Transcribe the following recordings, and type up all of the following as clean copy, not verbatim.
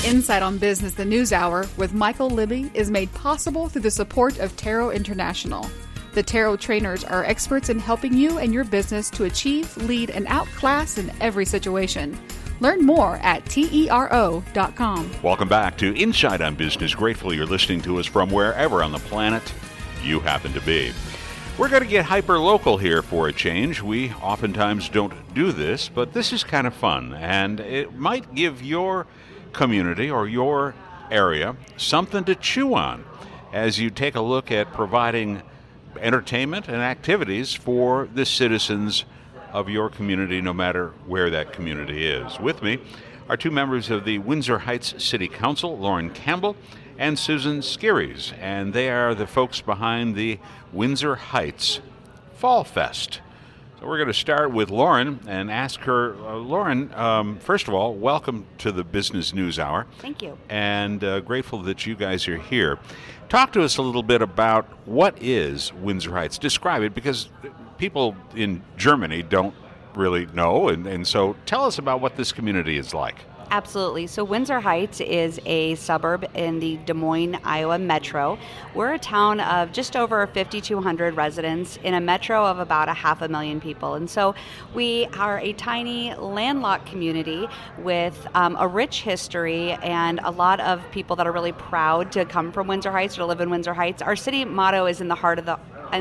Insight on Business, the News Hour with Michael Libby is made possible through the support of Tarot International. The Tarot trainers are experts in helping you and your business to achieve, lead, and outclass in every situation. Learn more at TERO.com. Welcome back to Insight on Business. Grateful you're listening to us from wherever on the planet you happen to be. We're going to get hyper-local here for a change. We oftentimes don't do this, but this is kind of fun, and it might give your community or your area something to chew on as you take a look at providing entertainment and activities for the citizens of your community, no matter where that community is. With me are two members of the Windsor Heights City Council, Lauren Campbell and Susan Skirries, and they are the folks behind the Windsor Heights Fall Fest. So we're going to start with Lauren and ask her, Lauren, first of all, welcome to the Business News Hour. Thank you. And grateful that you guys are here. Talk to us a little bit about what is Windsor Heights. Describe it, because people in Germany don't really know, and so tell us about what this community is like. Absolutely. So Windsor Heights is a suburb in the Des Moines, Iowa metro. We're a town of just over 5,200 residents in a metro of about 500,000 people. And so we are a tiny landlocked community with a rich history and a lot of people that are really proud to come from Windsor Heights or to live in Windsor Heights. Our city motto is in the heart of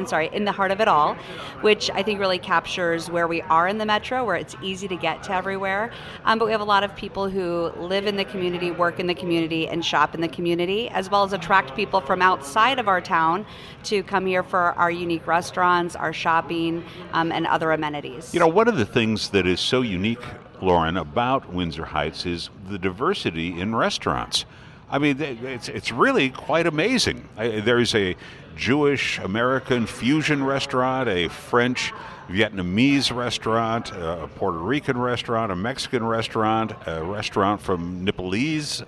it all, which I think really captures where we are in the metro, where it's easy to get to everywhere. But we have a lot of people who live in the community, work in the community, and shop in the community, as well as attract people from outside of our town to come here for our unique restaurants, our shopping, and other amenities. You know, one of the things that is so unique, Lauren, about Windsor Heights is the diversity in restaurants. I mean, it's really quite amazing. There's a Jewish American fusion restaurant, a French Vietnamese restaurant, a Puerto Rican restaurant, a Mexican restaurant, a restaurant from Nepalese,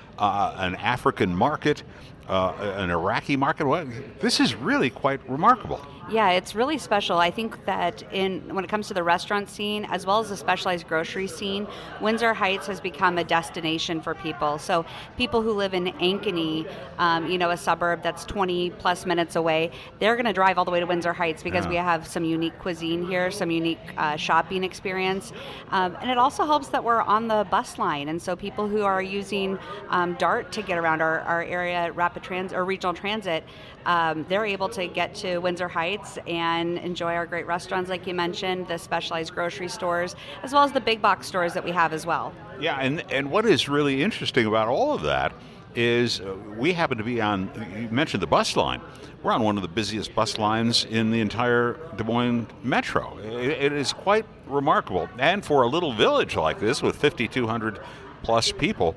an African market, an Iraqi market. Well, this is really quite remarkable. Yeah, it's really special. I think that when it comes to the restaurant scene, as well as the specialized grocery scene, Windsor Heights has become a destination for people. So people who live in Ankeny, a suburb that's 20 plus minutes away, they're going to drive all the way to Windsor Heights because we have some unique cuisine here, some unique shopping experience. And it also helps that we're on the bus line. And so people who are using DART to get around our area, rapid transit or regional transit, they're able to get to Windsor Heights and enjoy our great restaurants, like you mentioned, the specialized grocery stores, as well as the big box stores that we have as well. Yeah, and what is really interesting about all of that is we happen to be on, you mentioned the bus line. We're on one of the busiest bus lines in the entire Des Moines metro. It is quite remarkable. And for a little village like this with 5,200 plus people,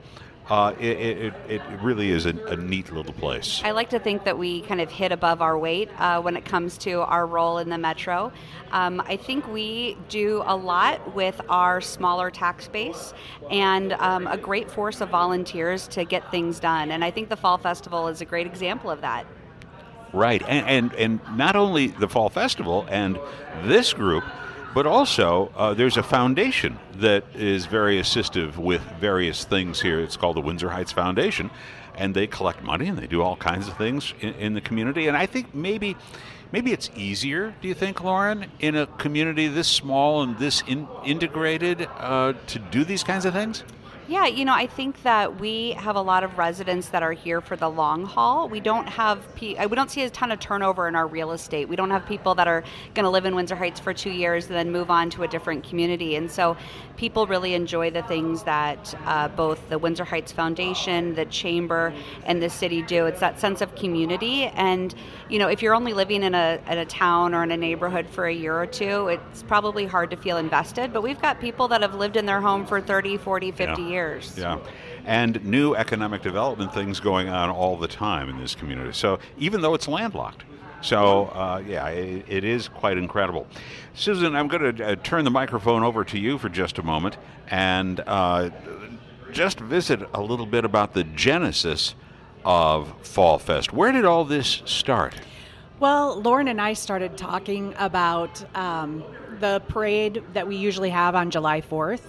it really is a neat little place. I like to think that we kind of hit above our weight when it comes to our role in the metro. I think we do a lot with our smaller tax base and a great force of volunteers to get things done. And I think the Fall Festival is a great example of that. Right. And not only the Fall Festival and this group, but also there's a foundation that is very assistive with various things here. It's called the Windsor Heights Foundation, and they collect money and they do all kinds of things in the community. And I think maybe it's easier, do you think, Lauren, in a community this small and this integrated to do these kinds of things? Yeah, I think that we have a lot of residents that are here for the long haul. We don't see a ton of turnover in our real estate. We don't have people that are going to live in Windsor Heights for 2 years and then move on to a different community. And so people really enjoy the things that both the Windsor Heights Foundation, the Chamber, and the city do. It's that sense of community. And, if you're only living in a town or in a neighborhood for a year or two, it's probably hard to feel invested. But we've got people that have lived in their home for 30, 40, 50 years. Yeah, and new economic development things going on all the time in this community. So even though it's landlocked. So, it is quite incredible. Susan, I'm going to turn the microphone over to you for just a moment and just visit a little bit about the genesis of Fall Fest. Where did all this start? Well, Lauren and I started talking about the parade that we usually have on July 4th.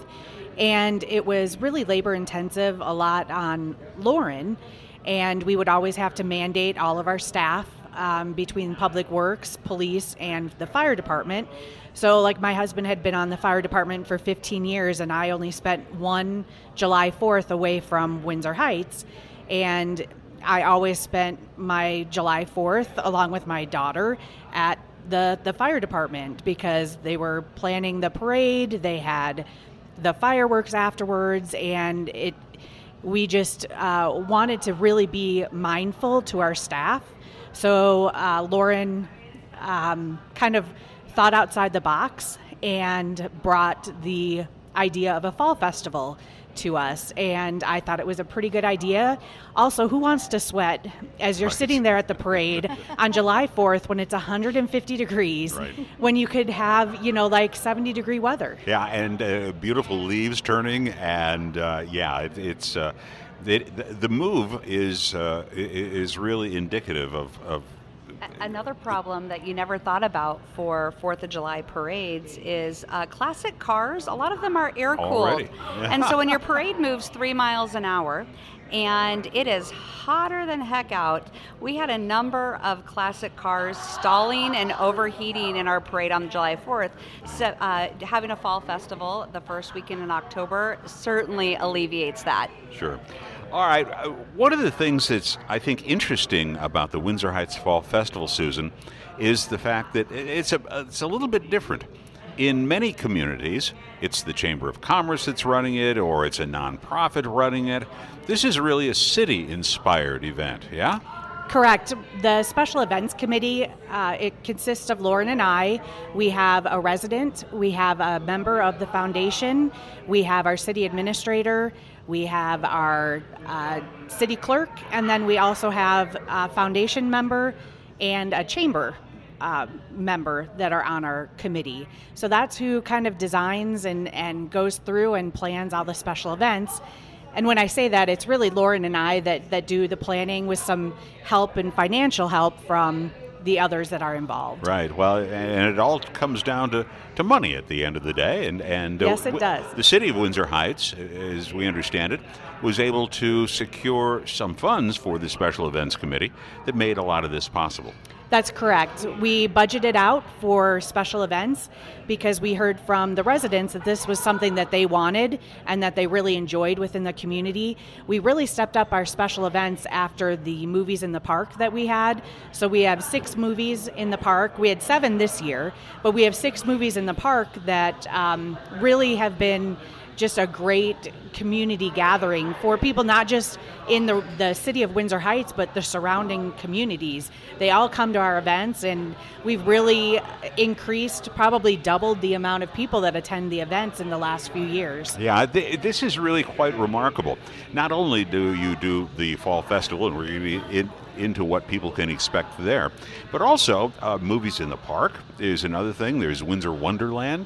And it was really labor intensive, a lot on Lauren. And we would always have to mandate all of our staff between Public Works, police, and the fire department. So like my husband had been on the fire department for 15 years, and I only spent one July 4th away from Windsor Heights. And I always spent my July 4th along with my daughter at the fire department because they were planning the parade, they had the fireworks afterwards, and we just wanted to really be mindful to our staff. So Lauren kind of thought outside the box and brought the idea of a fall festival to us, and I thought it was a pretty good idea. Also, who wants to sweat as you're sitting there at the parade on July 4th when it's 150 degrees, when you could have, like 70-degree weather? Yeah, and beautiful leaves turning, and it's the move is really indicative of. Another problem that you never thought about for 4th of July parades is classic cars. A lot of them are air-cooled. And so when your parade moves 3 miles an hour and it is hotter than heck out, we had a number of classic cars stalling and overheating in our parade on July 4th. So having a fall festival the first weekend in October certainly alleviates that. Sure. All right. One of the things that's, I think, interesting about the Windsor Heights Fall Festival, Susan, is the fact that it's a little bit different. In many communities, it's the Chamber of Commerce that's running it, or it's a nonprofit running it. This is really a city-inspired event, yeah? Correct. The Special Events Committee, it consists of Lauren and I. We have a resident, we have a member of the foundation, we have our city administrator, we have our city clerk, and then we also have a foundation member and a chamber member that are on our committee. So that's who kind of designs and goes through and plans all the special events. And when I say that, it's really Lauren and I that do the planning with some help and financial help from the others that are involved. Right. Well, and it all comes down to money at the end of the day. And yes, it does. The city of Windsor Heights, as we understand it, was able to secure some funds for the Special Events Committee that made a lot of this possible. That's correct. We budgeted out for special events because we heard from the residents that this was something that they wanted and that they really enjoyed within the community. We really stepped up our special events after the movies in the park that we had. So we have 6 movies in the park. We had 7 this year, but we have 6 movies in the park that really have been just a great community gathering for people, not just in the city of Windsor Heights, but the surrounding communities. They all come to our events, and we've really increased, probably doubled the amount of people that attend the events in the last few years. Yeah, this is really quite remarkable. Not only do you do the Fall Festival, and we're going to be into what people can expect there, but also movies in the park is another thing. There's Windsor Wonderland.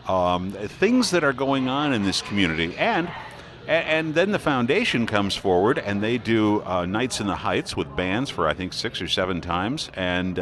Things that are going on in this community, and then the foundation comes forward and they do Nights in the Heights with bands for I think 6 or 7 times, and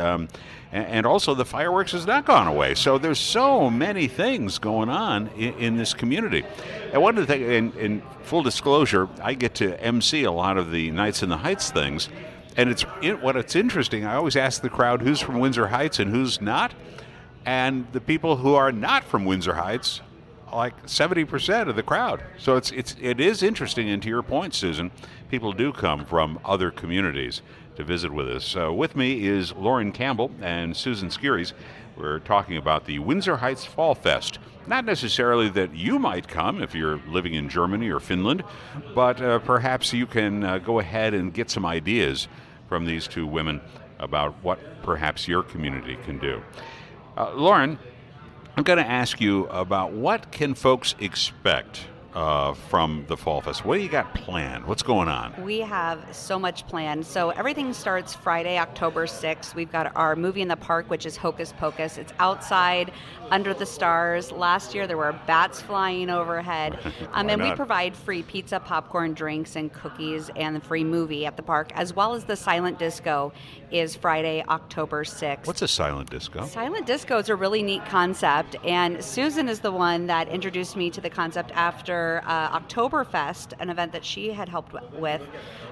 also the fireworks has not gone away. So there's so many things going on in this community. And one of the things, in full disclosure, I get to MC a lot of the Nights in the Heights things, and it's interesting. I always ask the crowd who's from Windsor Heights and who's not. And the people who are not from Windsor Heights, like 70% of the crowd. So it is interesting, and to your point, Susan, people do come from other communities to visit with us. With me is Lauren Campbell and Susan Skieries. We're talking about the Windsor Heights Fall Fest. Not necessarily that you might come if you're living in Germany or Finland, but perhaps you can go ahead and get some ideas from these 2 women about what perhaps your community can do. Lauren, I'm going to ask you about what can folks expect from the Fall Fest. What do you got planned? What's going on? We have so much planned. So everything starts Friday, October 6th. We've got our movie in the park, which is Hocus Pocus. It's outside under the stars. Last year there were bats flying overhead. And we provide free pizza, popcorn, drinks, and cookies, and the free movie at the park, as well as the silent disco is Friday, October 6th. What's a silent disco? Silent disco is a really neat concept, and Susan is the one that introduced me to the concept after their Oktoberfest, an event that she had helped with.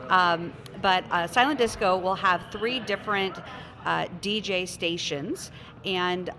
But Silent Disco will have 3 different DJ stations, and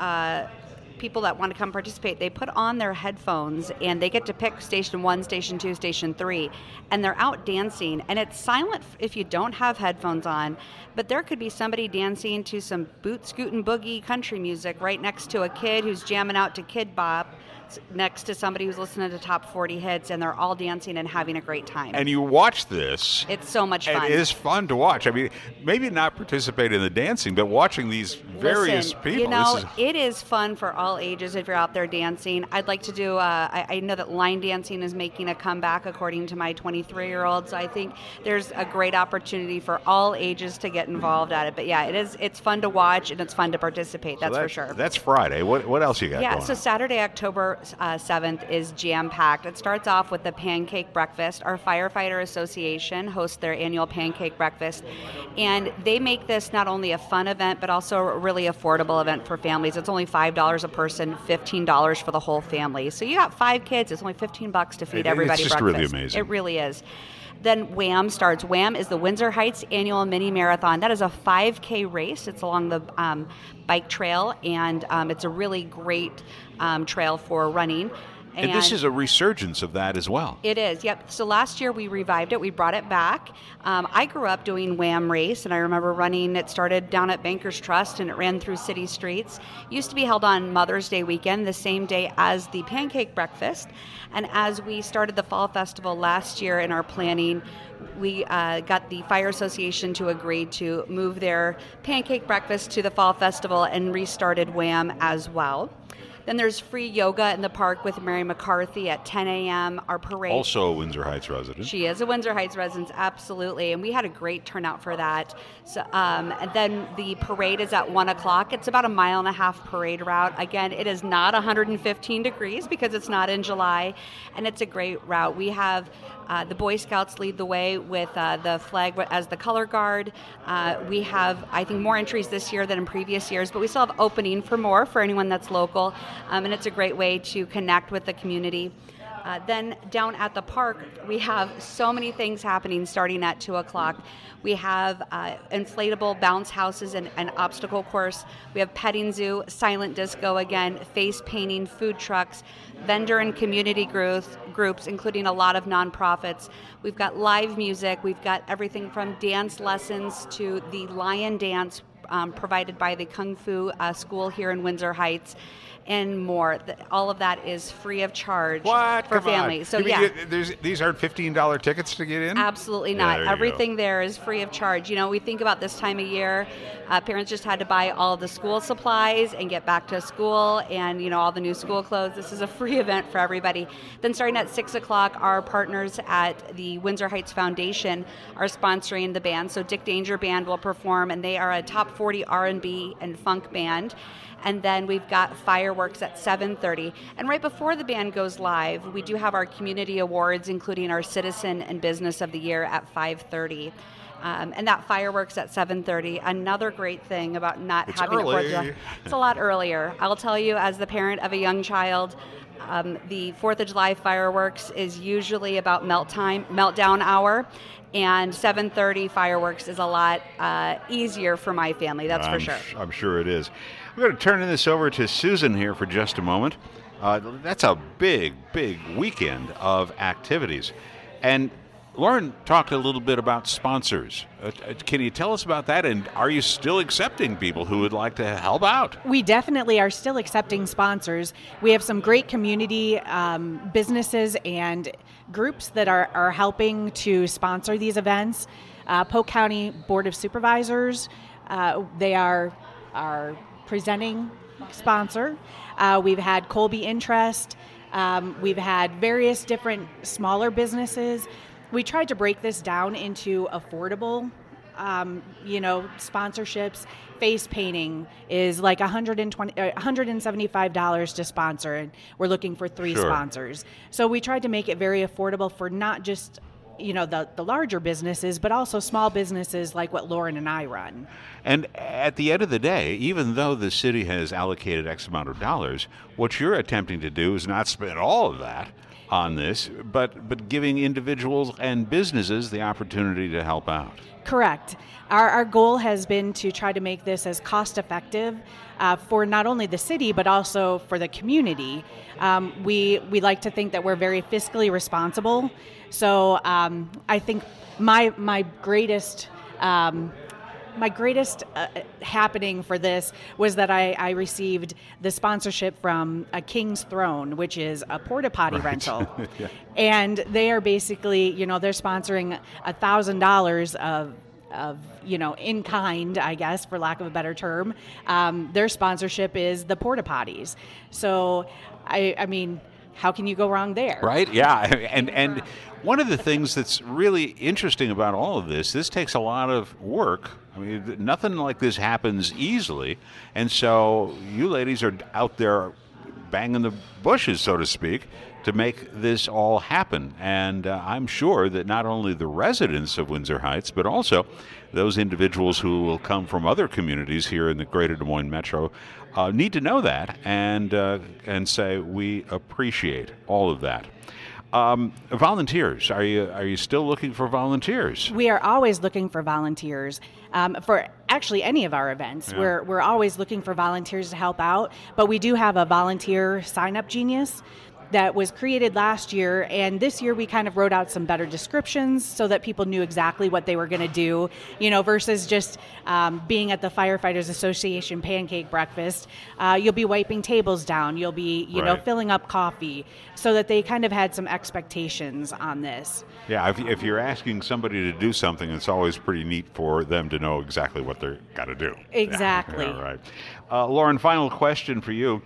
people that want to come participate, they put on their headphones and they get to pick station 1, station 2, station 3, and they're out dancing. And it's silent if you don't have headphones on, but there could be somebody dancing to some boot scootin' boogie country music right next to a kid who's jamming out to Kid Bop, next to somebody who's listening to top 40 hits, and they're all dancing and having a great time. And you watch this. It's so much fun. It is fun to watch. I mean, maybe not participate in the dancing, but watching these various people. You know, it is fun for all ages if you're out there dancing. I'd like to do, I know that line dancing is making a comeback according to my 23-year-old, so I think there's a great opportunity for all ages to get involved at it. But yeah, it's fun to watch and it's fun to participate, that's for sure. That's Friday. What else you got going so on? Saturday, October 7th is jam-packed. It starts off with the pancake breakfast. Our firefighter association hosts their annual pancake breakfast, and they make this not only a fun event but also a really affordable event for families. It's only $5 a person, $15 for the whole family. So you got 5 kids, it's only $15 to feed everybody breakfast. It's just really amazing. It really is. Then WHAM starts. WHAM is the Windsor Heights Annual Mini Marathon. That is a 5K race. It's along the bike trail, and it's a really great trail for running. And this is a resurgence of that as well. It is, yep. So last year we revived it. We brought it back. I grew up doing WHAM race, and I remember running. It started down at Bankers Trust, and it ran through city streets. It used to be held on Mother's Day weekend, the same day as the pancake breakfast. And as we started the Fall Festival last year in our planning, we got the Fire Association to agree to move their pancake breakfast to the Fall Festival and restarted WHAM as well. Then there's free yoga in the park with Mary McCarthy at 10 a.m. Our parade. Also a Windsor Heights resident. She is a Windsor Heights resident, absolutely. And we had a great turnout for that. So, and then the parade is at 1 o'clock. It's about a 1.5 mile parade route. Again, it is not 115 degrees because it's not in July. And it's a great route. We have the Boy Scouts lead the way with the flag as the color guard. We have, I think, more entries this year than in previous years, but we still have opening for more for anyone that's local. And it's a great way to connect with the community. Then down at the park, we have so many things happening starting at 2 o'clock. We have inflatable bounce houses and an obstacle course. We have petting zoo, silent disco again, face painting, food trucks, vendor and community groups, including a lot of nonprofits. We've got live music. We've got everything from dance lessons to the lion dance provided by the Kung Fu school here in Windsor Heights, and more. All of that is free of charge for families. So these aren't $15 tickets to get in? Absolutely not. Everything there is free of charge. You know, we think about this time of year, parents just had to buy all of the school supplies and get back to school, and all the new school clothes. This is a free event for everybody. Then starting at 6 o'clock, our partners at the Windsor Heights Foundation are sponsoring the band. So Dick Danger Band will perform, and they are a top 40 R&B and funk band. And then we've got fireworks at 7:30. And right before the band goes live, we do have our community awards, including our Citizen and Business of the Year at 5:30. And that fireworks at 7:30. Another great thing about not having early. it 4th of July. It's a lot earlier. I'll tell you, as the parent of a young child, the 4th of July fireworks is usually about meltdown hour. And 7:30 fireworks is a lot easier for my family, that's for sure. I'm sure it is. We're going to turn this over to Susan here for just a moment. That's a big, big weekend of activities. And Lauren talked a little bit about sponsors. Can you tell us about that? And are you still accepting people who would like to help out? We definitely are still accepting sponsors. We have some great community businesses and groups that are helping to sponsor these events. Polk County Board of Supervisors, they are our presenting sponsor. We've had Colby Interest. We've had various different smaller businesses. We tried to break this down into affordable, sponsorships. Face painting is like $175 to sponsor, and we're looking for 3 sponsors. So we tried to make it very affordable for not just the larger businesses, but also small businesses like what Lauren and I run. And at the end of the day, even though the city has allocated X amount of dollars, what you're attempting to do is not spend all of that, on this, but giving individuals and businesses the opportunity to help out. Correct. Our goal has been to try to make this as cost effective for not only the city but also for the community. We like to think that we're very fiscally responsible. So I think my greatest happening for this was that I received the sponsorship from a King's Throne, which is a porta potty rental. Yeah. And they are basically, they're sponsoring $1,000 of in kind, I guess, for lack of a better term. Their sponsorship is the porta potties. So, I mean, how can you go wrong there? Right? Yeah. And one of the things that's really interesting about all of this takes a lot of work. I mean, nothing like this happens easily. And so you ladies are out there banging the bushes, so to speak, to make this all happen. And I'm sure that not only the residents of Windsor Heights, but also those individuals who will come from other communities here in the greater Des Moines metro need to know that and say we appreciate all of that. Volunteers, are you still looking for volunteers? We are always looking for volunteers for actually any of our events. Yeah. We're always looking for volunteers to help out, but we do have a volunteer sign-up genius that was created last year, and this year we kind of wrote out some better descriptions so that people knew exactly what they were going to do, versus just being at the Firefighters Association pancake breakfast. You'll be wiping tables down, you'll be, filling up coffee, so that they kind of had some expectations on this. Yeah, if you're asking somebody to do something, it's always pretty neat for them to know exactly what they're got to do. Exactly. Yeah, all right. Lauren, final question for you.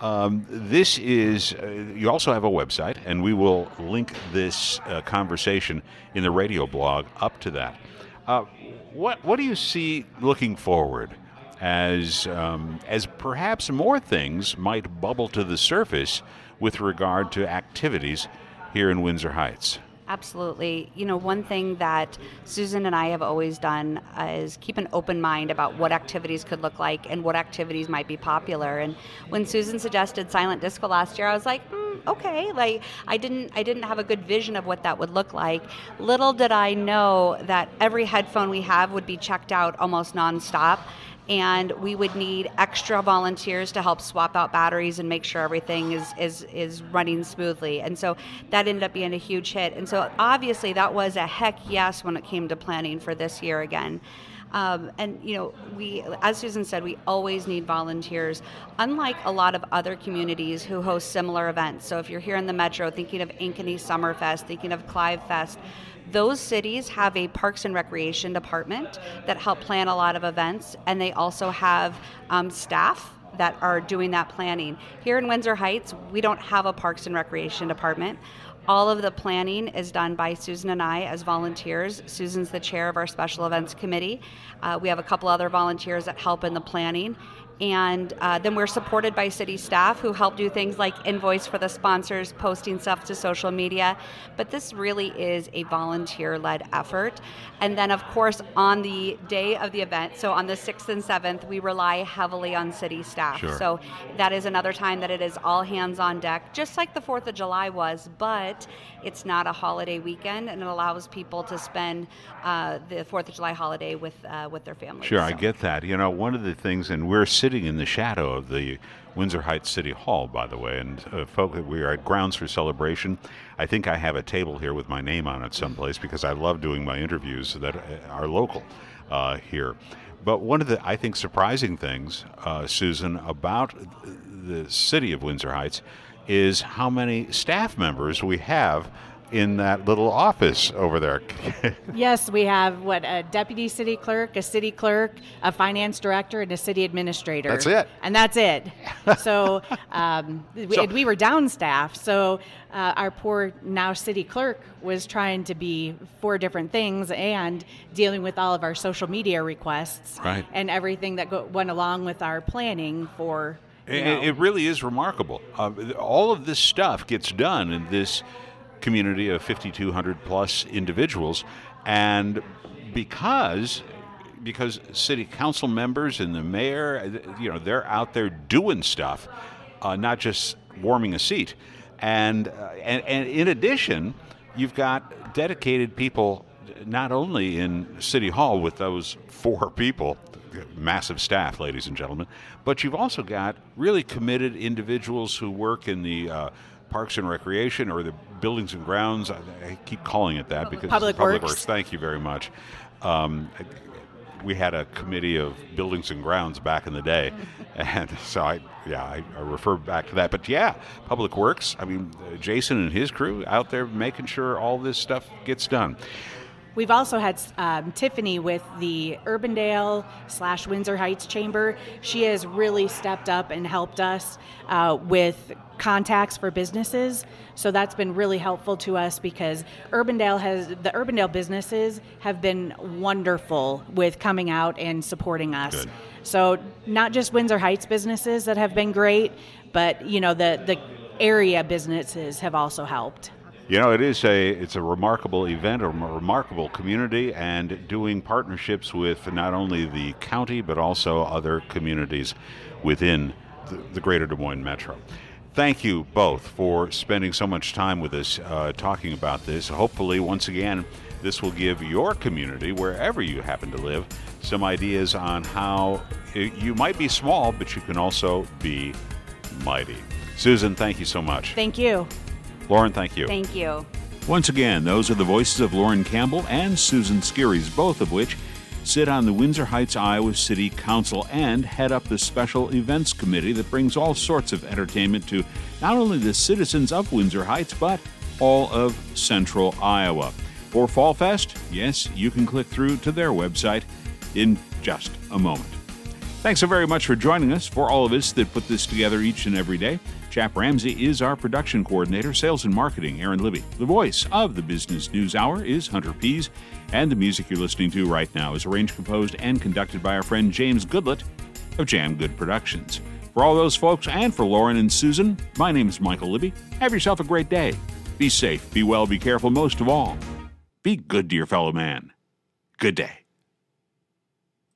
This is, you also have a website, and we will link this conversation in the radio blog up to that. What do you see looking forward as perhaps more things might bubble to the surface with regard to activities here in Windsor Heights? Absolutely. One thing that Susan and I have always done is keep an open mind about what activities could look like and what activities might be popular. And when Susan suggested silent disco last year, I was like, okay. Like I didn't have a good vision of what that would look like. Little did I know that every headphone we have would be checked out almost nonstop. And we would need extra volunteers to help swap out batteries and make sure everything is running smoothly. And so that ended up being a huge hit. And so obviously that was a heck yes when it came to planning for this year again. We, as Susan said, we always need volunteers, unlike a lot of other communities who host similar events. So if you're here in the metro thinking of Ankeny Summerfest, thinking of Clive Fest, those cities have a Parks and Recreation department that help plan a lot of events, and they also have staff that are doing that planning. Here in Windsor Heights, we don't have a Parks and Recreation department. All of the planning is done by Susan and I as volunteers. Susan's the chair of our special events committee. We have a couple other volunteers that help in the planning. And then we're supported by city staff who help do things like invoice for the sponsors, posting stuff to social media. But this really is a volunteer-led effort. And then, of course, on the day of the event, so on the 6th and 7th, we rely heavily on city staff. Sure. So that is another time that it is all hands on deck, just like the 4th of July was, but it's not a holiday weekend, and it allows people to spend the 4th of July holiday with their families. Sure, so. I get that. One of the things, and we're sitting in the shadow of the Windsor Heights City Hall, by the way, and folks, we are at Grounds for Celebration. I think I have a table here with my name on it someplace because I love doing my interviews that are local here. But one of the, I think, surprising things, Susan, about the city of Windsor Heights is how many staff members we have in that little office over there. Yes, we have, a deputy city clerk, a city clerk, a finance director, and a city administrator. That's it. And that's it. So, we were down staff. So our poor now city clerk was trying to be 4 different things and dealing with all of our social media requests. Right. And everything that went along with our planning for, It really is remarkable. All of this stuff gets done in this community of 5,200 plus individuals, and because city council members and the mayor, they're out there doing stuff, not just warming a seat. And in addition, you've got dedicated people not only in City Hall with those 4 people, massive staff, ladies and gentlemen, but you've also got really committed individuals who work in the Parks and Recreation, or the Buildings and Grounds. I keep calling it that because Public it's Public Works. Works. Thank you very much. We had a committee of Buildings and Grounds back in the day, and so I refer back to that. But yeah, Public Works. I mean, Jason and his crew out there making sure all this stuff gets done. We've also had Tiffany with the Urbandale/Windsor Heights Chamber. She has really stepped up and helped us with contacts for businesses. So that's been really helpful to us because the Urbandale businesses have been wonderful with coming out and supporting us. Good. So not just Windsor Heights businesses that have been great, but the area businesses have also helped. You know, it's a remarkable event, a remarkable community, and doing partnerships with not only the county but also other communities within the greater Des Moines Metro. Thank you both for spending so much time with us talking about this. Hopefully, once again, this will give your community, wherever you happen to live, some ideas on how you might be small, but you can also be mighty. Susan, thank you so much. Thank you. Lauren, thank you. Thank you. Once again, those are the voices of Lauren Campbell and Susan Skirries, both of which sit on the Windsor Heights, Iowa City Council and head up the special events committee that brings all sorts of entertainment to not only the citizens of Windsor Heights, but all of central Iowa. For Fall Fest, yes, you can click through to their website in just a moment. Thanks so very much for joining us. For all of us that put this together each and every day, Chap Ramsey is our production coordinator, sales and marketing, Aaron Libby. The voice of the Business News Hour is Hunter Pease, and the music you're listening to right now is arranged, composed, and conducted by our friend James Goodlett of Jam Good Productions. For all those folks, and for Lauren and Susan, my name is Michael Libby. Have yourself a great day. Be safe, be well, be careful, most of all, be good to your fellow man. Good day.